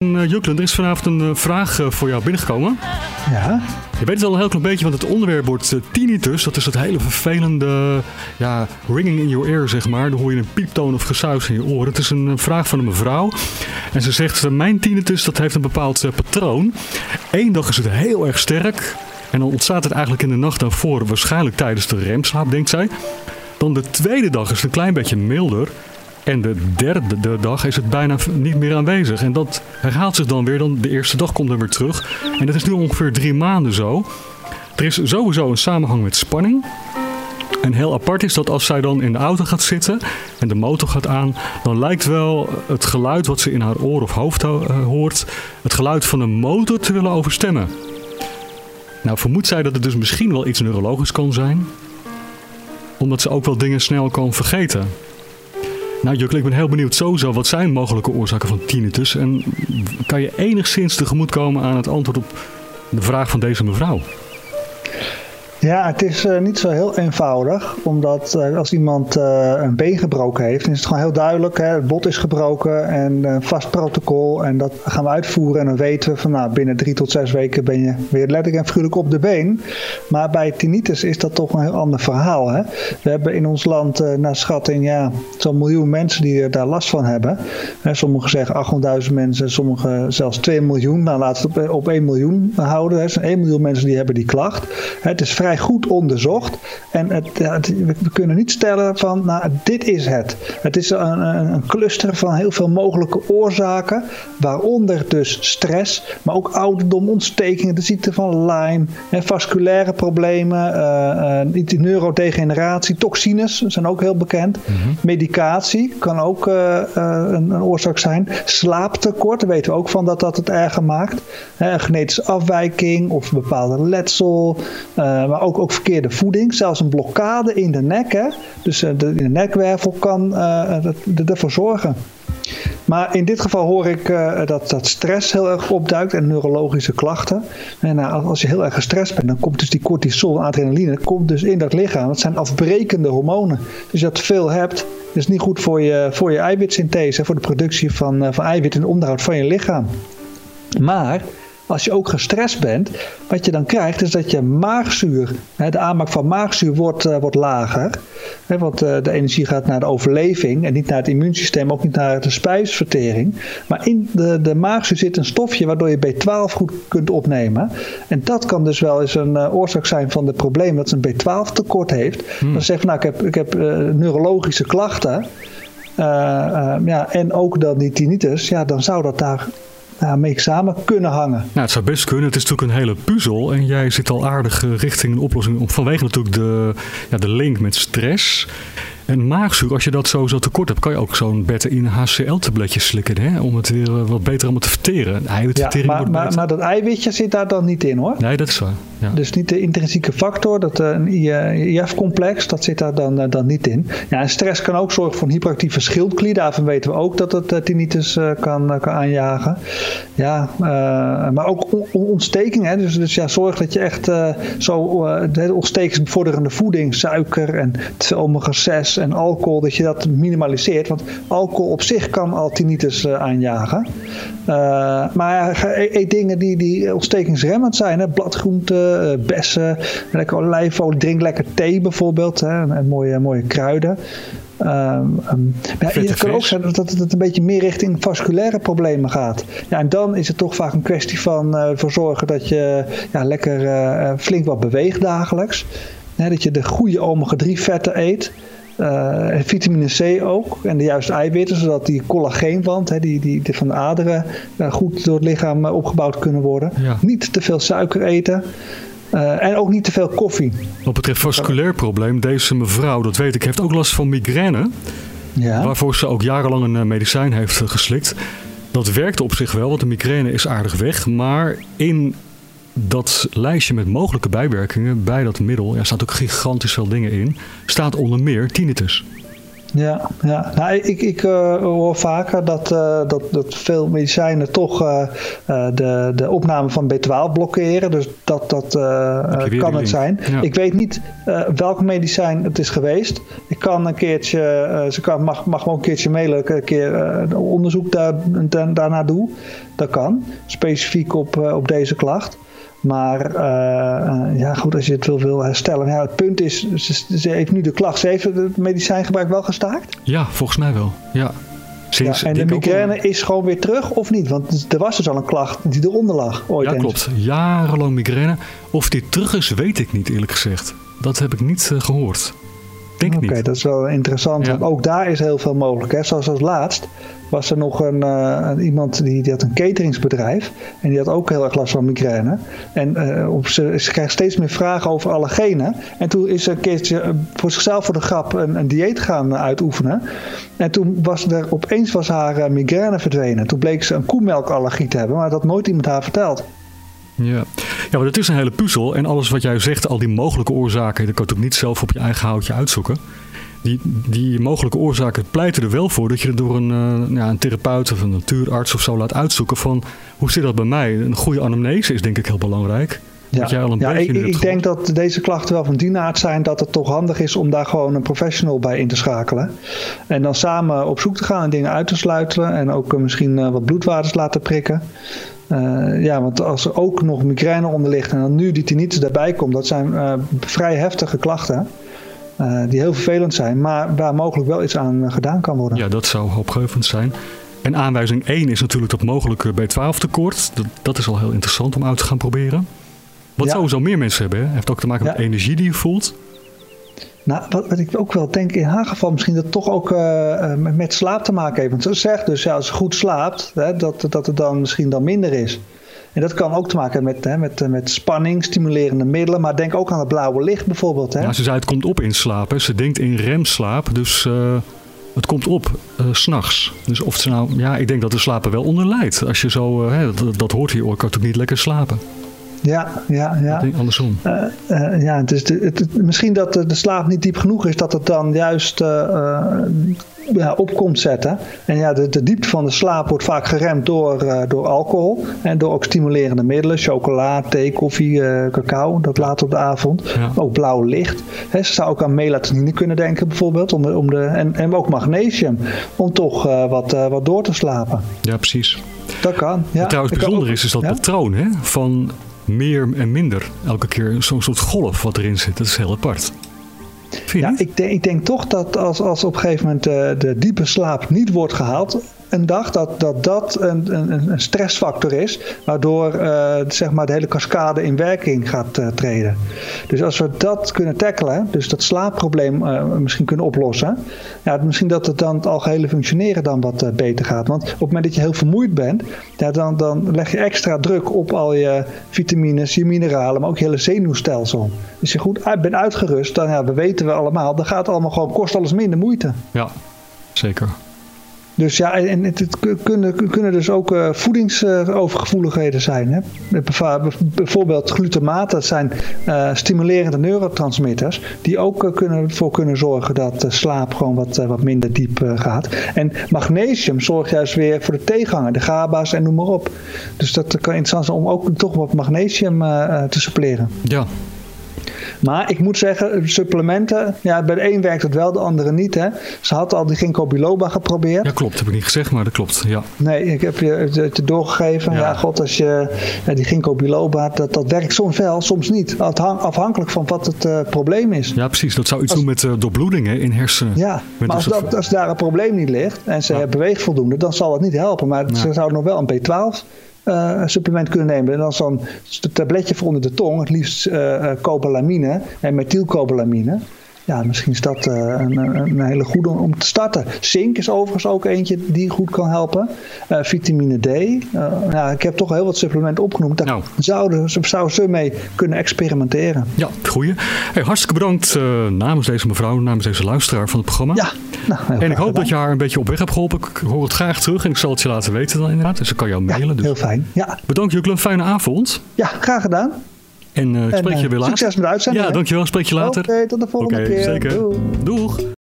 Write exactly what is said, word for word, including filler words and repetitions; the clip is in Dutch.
Uh, Juklen, er is vanavond een uh, vraag uh, voor jou binnengekomen. Ja? Je weet het al een heel klein beetje, want het onderwerp wordt uh, tinnitus. Dat is het hele vervelende ja, ringing in your ear, zeg maar. Dan hoor je een pieptoon of gesuis in je oren. Het is een uh, vraag van een mevrouw. En ze zegt, uh, mijn tinnitus dat heeft een bepaald uh, patroon. Eén dag is het heel erg sterk. En dan ontstaat het eigenlijk in de nacht daarvoor, waarschijnlijk tijdens de remslaap, denkt zij. Dan de tweede dag is het een klein beetje milder. En de derde de dag is het bijna niet meer aanwezig. En dat herhaalt zich dan weer. Dan de eerste dag komt dan weer terug. En dat is nu ongeveer drie maanden zo. Er is sowieso een samenhang met spanning. En heel apart is dat als zij dan in de auto gaat zitten en de motor gaat aan, dan lijkt wel het geluid wat ze in haar oor of hoofd hoort, het geluid van een motor te willen overstemmen. Nou vermoedt zij dat het dus misschien wel iets neurologisch kan zijn. Omdat ze ook wel dingen snel kan vergeten. Nou Juklen, ik ben heel benieuwd sowieso, wat zijn mogelijke oorzaken van tinnitus? En kan je enigszins tegemoetkomen aan het antwoord op de vraag van deze mevrouw? Ja, het is uh, niet zo heel eenvoudig, omdat uh, als iemand uh, een been gebroken heeft, dan is het gewoon heel duidelijk, hè, het bot is gebroken en uh, vast protocol en dat gaan we uitvoeren en dan weten we van nou, binnen drie tot zes weken ben je weer letterlijk en figuurlijk op de been. Maar bij tinnitus is dat toch een heel ander verhaal. Hè? We hebben in ons land uh, naar schatting ja, zo'n miljoen mensen die er daar last van hebben. Hè, sommigen zeggen achthonderdduizend mensen, sommigen zelfs twee miljoen. Nou, laten we het op, op één miljoen houden. Hè. Er zijn één miljoen mensen die hebben die klacht. Hè, het is vrij goed onderzocht en het, het, we kunnen niet stellen van nou, dit is het. Het is een, een, een cluster van heel veel mogelijke oorzaken, waaronder dus stress, maar ook ouderdom, ontstekingen, de ziekte van Lyme, en vasculaire problemen, uh, uh, neurodegeneratie, toxines zijn ook heel bekend. Mm-hmm. Medicatie kan ook uh, uh, een, een oorzaak zijn. Slaaptekort, daar weten we ook van dat dat het erger maakt. Uh, genetische afwijking of bepaalde letsel, uh, maar ook, ook verkeerde voeding. Zelfs een blokkade in de nek. Hè? Dus uh, de, in de nekwervel kan uh, dat, ervoor zorgen. Maar in dit geval hoor ik uh, dat, dat stress heel erg opduikt en neurologische klachten. En uh, als je heel erg gestrest bent, dan komt dus die cortisol en adrenaline komt dus in dat lichaam. Dat zijn afbrekende hormonen. Dus als je dat veel hebt, is niet goed voor je, voor je eiwitsynthese, voor de productie van, uh, van eiwit en de onderhoud van je lichaam. Maar als je ook gestrest bent, wat je dan krijgt is dat je maagzuur, de aanmaak van maagzuur wordt, uh, wordt lager. Hè, want uh, de energie gaat naar de overleving en niet naar het immuunsysteem, ook niet naar de spijsvertering. Maar in de, de maagzuur zit een stofje waardoor je B twaalf goed kunt opnemen. En dat kan dus wel eens een uh, oorzaak zijn van het probleem dat ze een B twaalf tekort heeft. Hmm. Dan zegt van nou, ik heb, ik heb uh, neurologische klachten uh, uh, ja, en ook dan die tinnitus, ja, dan zou dat daar Ja, mee samen kunnen hangen. Nou, het zou best kunnen. Het is natuurlijk een hele puzzel. En jij zit al aardig richting een oplossing. Vanwege natuurlijk de, ja, de link met stress. En maagzuur, als je dat zo, zo tekort hebt, kan je ook zo'n beta-in H C L-tabletje slikken. Hè? Om het weer wat beter allemaal te verteren. Ja, maar, maar, maar dat eiwitje zit daar dan niet in, hoor. Nee, dat is waar. Ja. Dus niet de intrinsieke factor, dat uh, een I F-complex, dat zit daar dan, uh, dan niet in. Ja, en stress kan ook zorgen voor een hyperactieve schildklier. Daarvan weten we ook dat het uh, tinnitus uh, kan, uh, kan aanjagen. Ja, uh, maar ook on- ontsteking. Hè? Dus, dus ja, zorg dat je echt uh, zo uh, de ontstekingsbevorderende voeding, suiker en te veel omega zes en alcohol, dat je dat minimaliseert. Want alcohol op zich kan al tinnitus uh, aanjagen. Uh, maar eet e- dingen die, die ontstekingsremmend zijn. Hè? Bladgroenten, uh, bessen, lekker olijfolie. Drink lekker thee bijvoorbeeld. Hè? En, en mooie, mooie kruiden. Um, um, ja, het kan ook zijn dat het een beetje meer richting vasculaire problemen gaat. Ja, en dan is het toch vaak een kwestie van uh, ervoor zorgen dat je ja, lekker uh, flink wat beweegt dagelijks. Ja, dat je de goede omega drie vetten eet. Uh, vitamine C ook. En de juiste eiwitten, zodat die collageenwand, hè, die, die, die van de aderen uh, goed door het lichaam uh, opgebouwd kunnen worden. Ja. Niet te veel suiker eten. Uh, en ook niet te veel koffie. Wat betreft vasculair probleem, deze mevrouw, dat weet ik, heeft ook last van migraine. Ja. Waarvoor ze ook jarenlang een medicijn heeft geslikt. Dat werkte op zich wel, want de migraine is aardig weg. Maar in dat lijstje met mogelijke bijwerkingen bij dat middel, er staat ook gigantisch veel dingen in, staat onder meer tinnitus. Ja, ja. Nou, ik, ik uh, hoor vaker dat, uh, dat, dat veel medicijnen toch uh, uh, de, de opname van B twaalf blokkeren. Dus dat, dat uh, kan het zijn. Ja. Ik weet niet uh, welk medicijn het is geweest. Ik kan een keertje, uh, ze kan, mag, mag me ook een keertje mailen, ik een keer uh, onderzoek daar, da, daarna doe. Dat kan, specifiek op, uh, op deze klacht. Maar uh, uh, ja, goed, als je het wil, wil herstellen. Ja, het punt is, ze, ze heeft nu de klacht. Ze heeft het medicijngebruik wel gestaakt? Ja, volgens mij wel. Ja. Sinds, ja, en de migraine al... is gewoon weer terug of niet? Want er was dus al een klacht die eronder lag. Ooit ja, eens. Klopt. Jarenlang migraine. Of die terug is, weet ik niet eerlijk gezegd. Dat heb ik niet uh, gehoord. Denk Oké, niet. Dat is wel interessant. Ja. Want ook daar is heel veel mogelijk. Hè? Zoals als laatst was er nog een, uh, iemand die, die had een cateringsbedrijf. En die had ook heel erg last van migraine. En uh, op, ze, ze krijgt steeds meer vragen over allergenen. En toen is ze een keertje uh, voor zichzelf voor de grap een, een dieet gaan uh, uitoefenen. En toen was er opeens was haar uh, migraine verdwenen. Toen bleek ze een koemelkallergie te hebben. Maar dat had nooit iemand haar verteld. Ja. ja, maar het is een hele puzzel. En alles wat jij zegt, al die mogelijke oorzaken, dat kan je ook niet zelf op je eigen houtje uitzoeken. Die, die mogelijke oorzaken pleiten er wel voor dat je er door een, uh, ja, een therapeut of een natuurarts of zo laat uitzoeken van hoe zit dat bij mij? Een goede anamnese is denk ik heel belangrijk. Ja, dat jij al een ja ik, ik denk dat deze klachten wel van die aard zijn dat het toch handig is om daar gewoon een professional bij in te schakelen. En dan samen op zoek te gaan en dingen uit te sluiten en ook uh, misschien uh, wat bloedwaardes laten prikken. Uh, ja, want als er ook nog migraine onder ligt en dan nu die tinnitus daarbij komt, dat zijn uh, vrij heftige klachten. Uh, die heel vervelend zijn, maar waar mogelijk wel iets aan uh, gedaan kan worden. Ja, dat zou hoopgevend zijn. En aanwijzing één is natuurlijk dat mogelijke B twaalf tekort. Dat, dat is al heel interessant om uit te gaan proberen. Wat ja. sowieso meer mensen hebben, hè? Heeft ook te maken ja. met energie die je voelt. Nou, wat, wat ik ook wel denk in haar geval misschien dat het toch ook uh, met, met slaap te maken heeft. Want ze zegt dus ja, als je goed slaapt, hè, dat, dat het dan misschien dan minder is. En dat kan ook te maken hebben met, hè, met, met spanning, stimulerende middelen. Maar denk ook aan het blauwe licht bijvoorbeeld. Hè? Ja, ze zei het komt op in slaap. Hè. Ze denkt in remslaap. Dus uh, het komt op uh, 's nachts. Dus of ze nou, ja, ik denk dat de slaper wel onder lijdt. Als je zo, uh, hè, dat, dat hoort hier, kan toch niet lekker slapen. Ja, ja, ja. Ik denk andersom. Uh, uh, ja, het is de, het, het, misschien dat de, de slaap niet diep genoeg is, dat het dan juist uh, uh, ja, op komt zetten. En ja, de, de diepte van de slaap wordt vaak geremd door, uh, door alcohol en door ook stimulerende middelen, chocola, thee, koffie, uh, cacao, dat later op de avond. Ja. Ook blauw licht. He, ze zou ook aan melatonine kunnen denken bijvoorbeeld, om de, om de, en, en ook magnesium, om toch uh, wat, uh, wat door te slapen. Ja, precies. Dat kan. Ja. Wat trouwens bijzonder ook, is, is dat ja? patroon hè, van meer en minder. Elke keer zo'n soort golf wat erin zit. Dat is heel apart. Vind je ja, niet? ik, denk, ik denk toch dat als, als op een gegeven moment uh, de diepe slaap niet wordt gehaald een dag, dat dat, dat een, een, een stressfactor is, waardoor uh, zeg maar de hele cascade in werking gaat uh, treden. Dus als we dat kunnen tackelen, dus dat slaapprobleem uh, misschien kunnen oplossen, ja, misschien dat het dan het algehele functioneren dan wat uh, beter gaat. Want op het moment dat je heel vermoeid bent, ja, dan, dan leg je extra druk op al je vitamines, je mineralen, maar ook je hele zenuwstelsel. Als je goed uit, bent uitgerust, dan ja, we weten we allemaal, dan gaat het allemaal gewoon, kost alles minder moeite. Ja, zeker. Dus ja, en het, het kunnen, kunnen dus ook uh, voedingsovergevoeligheden zijn. Hè? Bijvoorbeeld glutamaat, dat zijn uh, stimulerende neurotransmitters, die ook uh, kunnen, ervoor kunnen zorgen dat uh, slaap gewoon wat, uh, wat minder diep uh, gaat. En magnesium zorgt juist weer voor de tegenhanger, de GABA's en noem maar op. Dus dat kan interessant zijn om ook toch wat magnesium uh, te suppleren. Ja. Maar ik moet zeggen, supplementen, ja, bij de een werkt het wel, de andere niet. Hè. Ze had al die ginkgo biloba geprobeerd. Ja, klopt. Heb ik niet gezegd, maar dat klopt. Ja. Nee, ik heb je het doorgegeven. Ja. ja, god, als je ja, die ginkgo biloba, dat, dat werkt soms wel, soms niet. Afhankelijk van wat het uh, probleem is. Ja, precies. Dat zou iets als, doen met uh, doorbloedingen in hersenen. Ja, met maar als, dus dat, als daar een probleem niet ligt en ze ja. beweegt voldoende, dan zal het niet helpen. Maar ja. ze zouden nog wel een B twaalf Uh, supplement kunnen nemen. En dan zo'n tabletje voor onder de tong, het liefst uh, cobalamine en methylcobalamine. Ja, misschien is dat uh, een, een hele goede om te starten. Zink is overigens ook eentje die goed kan helpen. Uh, vitamine D. Uh, ja, ik heb toch heel wat supplementen opgenoemd. Daar nou. zouden, zouden ze mee kunnen experimenteren. Ja, goeie. Hey, hartstikke bedankt uh, namens deze mevrouw, namens deze luisteraar van het programma. Ja. Nou, en ik hoop gedaan. dat je haar een beetje op weg hebt geholpen. Ik hoor het graag terug en ik zal het je laten weten dan inderdaad. Dus ik kan jou mailen. Ja, dus. heel fijn. Ja. Bedankt Jukle, een fijne avond. Ja, graag gedaan. En uh, ik spreek en, je weer later. Succes met de uitzending. Ja, dankjewel. Spreek je later. Oké, okay, tot de volgende okay, keer. Zeker. Doeg. Doeg.